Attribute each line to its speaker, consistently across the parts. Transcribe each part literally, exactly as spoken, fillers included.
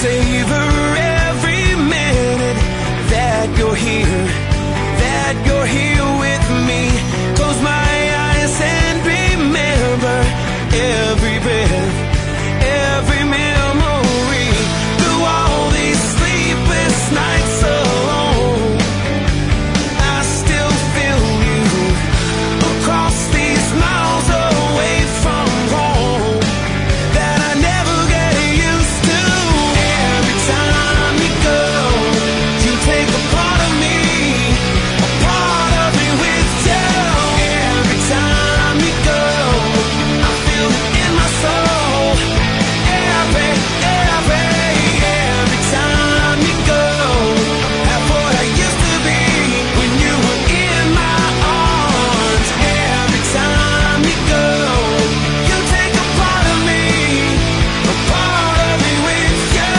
Speaker 1: savor every minute that you're here, that you're here with me. Close my eyes and remember every breath, every memory. Through all these sleepless nights alone, I still feel you across these miles away from home that I never get used to. Every time you go, you take a part of me, a part of me with you. Every time you go, I feel it in my soul. Every, every, every time you go, half what I used to be when you were in my arms. Every time you go, you take a part of me, a part of me with you.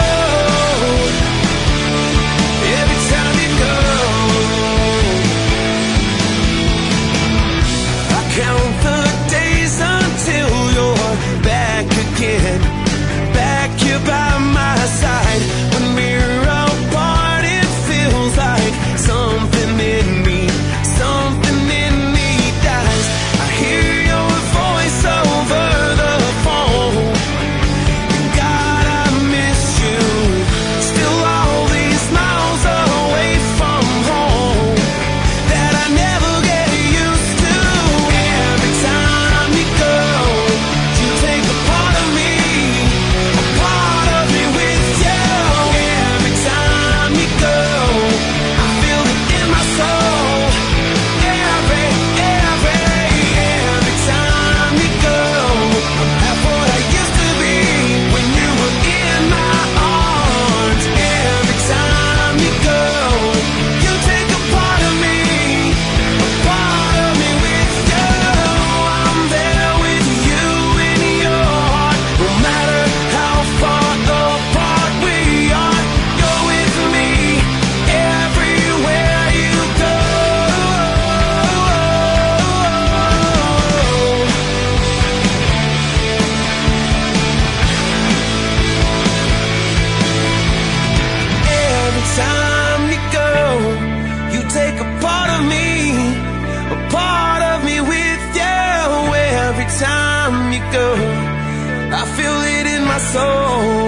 Speaker 1: Every time you go, I count the days until you're back again, back here by my side. When we're apart, it feels like something in me, something in me dies. I hear your voice over the phone, and God, I miss you. Still all these miles away from home that I never get used to. Every time you go, you take a part of me, a part of me with you. Every time you go, I feel it in my soul. Every, every, every time you go, I'm half what I used to be when you were in my arms. Every time you go, you take a part of me, a part of me with you. I'm there with you in your heart, no matter how far apart we are. You're with me everywhere you go. Every time you go, you take a part of me, a part of me with you. Every time you go, I feel it in my soul.